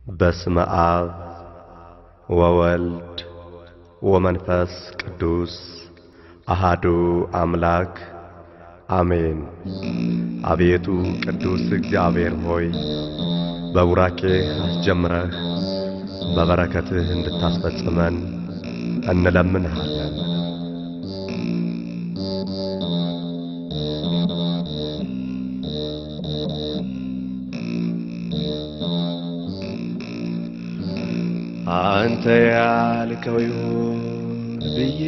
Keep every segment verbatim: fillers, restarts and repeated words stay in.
በስመ አብ ወወልድ ወመንፈስ ቅዱስ አሃዱ አምላክ አሜን። አቤቱ ቅዱስ እግዚአብሔር ሆይ በቡራኬ አስጀምረህ በበረከትህ እንድታስፈጽመን እንለምንሃለን። አንተ ያልከው ይሁን ብዬ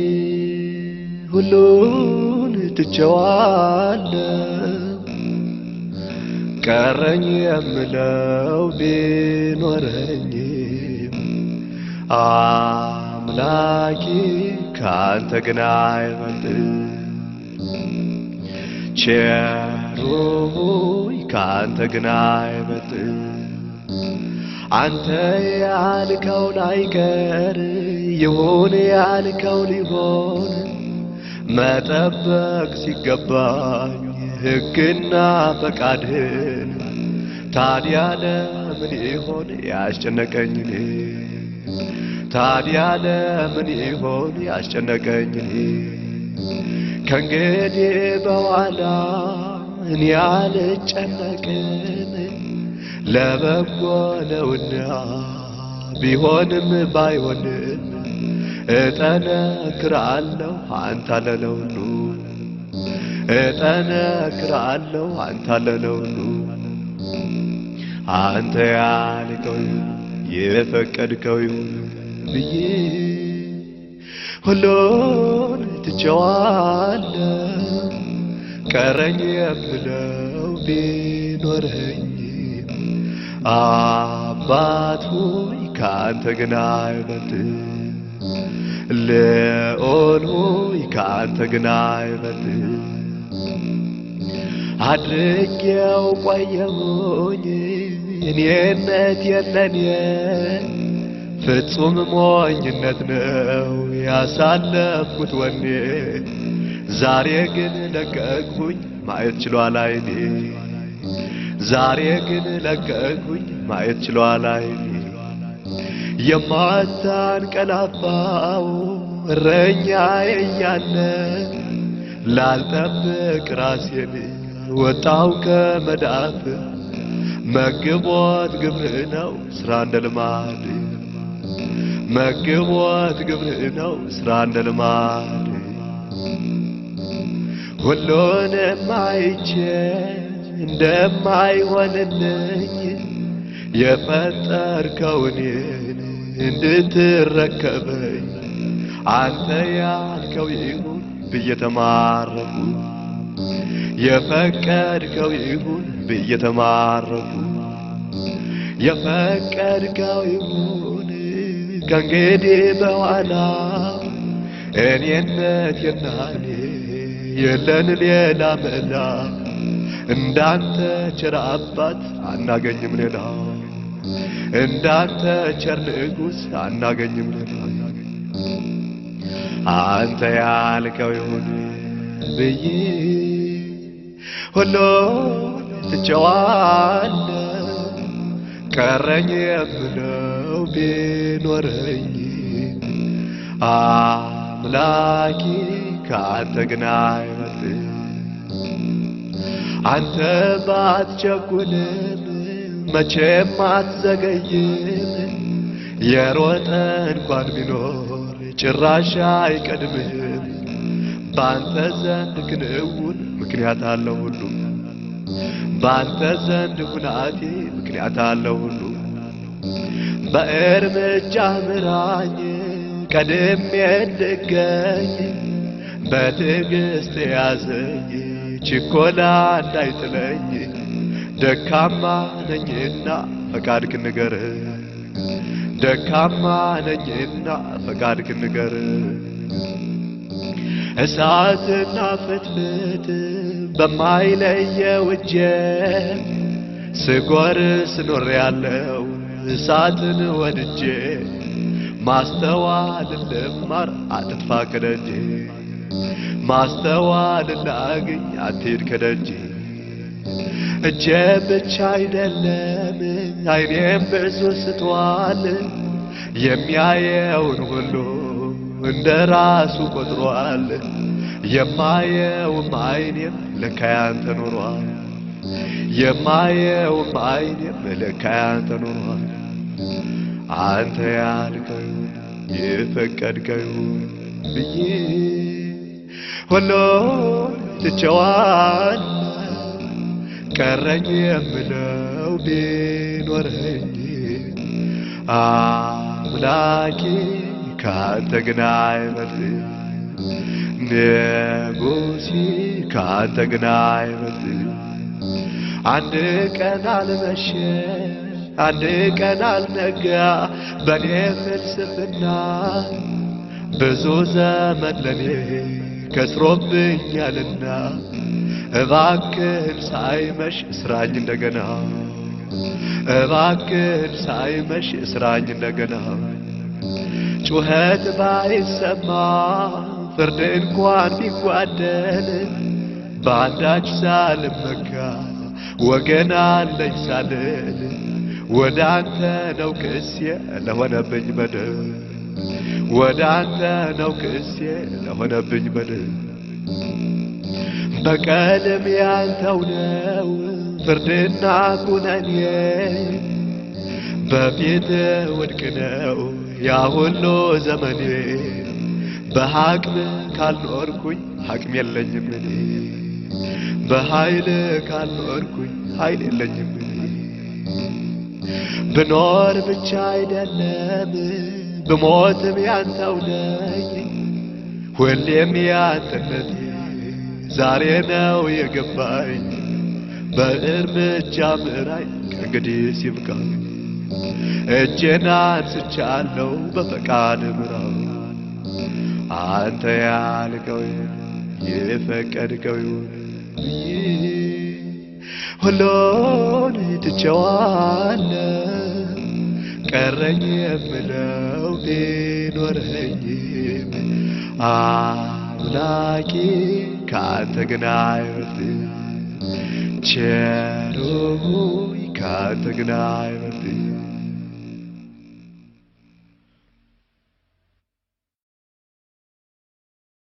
ሁሉን ትቼዋለሁ። ቀረኝ የምለው ቢኖረኝም አምላኬ ካንተ ግን አይበልጥም። ቸሩ ሆይ ካንተ ግን አይበልጥም። አንተ ያልከው ላይቀር ይሁን ያልከው ሊሆን መጠበቅ ሲገባኝ ሕግና ፈቃድህን ታዲያ ለምን ይሆን ያስጨነቀኝ? ታዲያ ለምን ይሆን ያስጨነቀኝ? ከእንግዲህ በኋላ እኔ አልጨነቅም ለበጎ ነውና ቢሆንም ባይሆንም እጠነክራለሁ አንተ ለለውኑ እጠነክራለሁ አንተ ለለውኑ አንተ ያልከው የፈቀድከው ብዬ ሁሉን ትቼዋለሁ። ቀረኝ የምለው ቢኖረኝ አባት ሆይ ካንተ ግን አይበልጥም። ልዑል ሆይ ካንተ ግን አይበልጥም። አድርጌው ቆየሁኝ እኔነት የለኔ ፍጹም ሞኝነት ነው ያሳለፍኩት ወኔ። ዛሬ ግን ለቀቅሁኝ ማየት ችሏል ዓይኔ። ዛሬ ግን ለቀቅሁኝ ማየት ችሏል ዓይኔ። የማታንቀላፋው እረኛዬ እያለ ላልጠብቅ ራሴን ወጣው ከመዳፍ። መግቦት ግብርህ ነው ስራ እንደ ልማድ መግቦት ግብርህ ነው ስራ እንደ ልማድ። ሁሉንም አይቼ እንደማይሆንልኝ የፈጠርከውን እንድትረከበኝ አንተ ያልከው ይሁን ብዬ ተማረኩ። የፈቀድከው ይሁን ብዬ ተማረኩ። የፈቀድከው ይሁን ከእንግዲህ በኋላ እኔነት የናኔ የለን ሌላ መላ። እንዳንተ ቸር አባት አናገኝም ሌላ እንዳንተ ቸር ንጉሥ አናገኝም ሌላ። አንተ ያልከው ይሁን ብዬ ሁሉን ትቼዋለሁ። ቀረኝ የምለው ቢኖረኝ አምላኬ ካንተ ግን አይበልጥም። አንተ ባትቸኩልም መቼም አትዘገይም። የሮጠ እንኳን ቢኖር ጭራሽ አይቀድምህም። ባንተ ዘንድ ክንውን ምክንያት አለው ሁሉ ባንተ ዘንድ ሁናቴ ምክንያት አለው ሁሉ። በእርምጃ ምራኝ ቀድሜ እንድገኝ በትዕግሥት ያዘኝ ችኮላ እንዳይጥለኝ። ደካማ ነኝና ፈቃድህን ንገረኝ ደካማ ነኝና ፈቃድህን ንገረኝ። እሳትና ፍትፍት በማይለየው እጄ ስጎርስ ኖሬያለሁ እሳትን ወድጄ። ማስተዋልን ልማር አትጥፋ ከደጄ ማስተዋልን ላግኝ አትሂድ ከደጄ። እጄ ብቻ አይደለም አይኔም ብዙ ስቷል የሚያየውን ሁሉ እንደራሱ ቆጥሯል የማየውም አይኔም ለካ ያንተ ኖሯል የማየውም አይኔም ለካ ያንተ ኖሯል አንተ ያልከው የፈቀድከው ብዬ ሁሉን ትቼዋለሁ ቀረኝ የምለው ቢኖረኝ አምላኬ ካንተ ግን አይበልጥም ንጉሴ ካንተ ግን አይበልጥም አንድ ቀን አልመሸ አንድ ቀን አልነጋ በኔ ፍልስፍና ብዙ ዘመን ለኔ ከስሮብኛልና እባክህን ሳይመሽ እስራኝ እንደገና እባክህን ሳይመሽ እስራኝ እንደገና ጩኸት ባይሰማ ፍርድ እንኳን ቢጓደል በአንዳች ሳልመካ ወገን አለኝ ሳልል ወደ አንተ ነው ክሴ ለሆነብኝ በደል ወደ አንተ ነው ክሴ ለሆነብኝ በደል በቀልም ያንተው ነው ፍርድና ኩነኔ በፊት ውድቅ ነው ያ ሁሉ ዘመኔ በሐቅም ካልኖርኩኝ ሐቅም የለኝም እኔ በኃይል ካልኖርኩኝ ኃይል የለኝም እኔ ብኖር ብቻ አይደለም ብሞትም ያንተው ነኝ ሁሌም ያንተነቴ ዛሬ ነው የገባኝ በእርምጃ ምራኝ ከእንግዲህ ሲብቃኝ እጄን አንስቻለሁ በፈቃድ ምራው አንተ ያልከው የፈቀድከው ሁሉን ትቼዋለሁ ቀረኝ የምለው ቢኖረኝም አምላኬ ካንተ ግን አይበልጥም ቸሩ ካንተ ግን አይበልጥም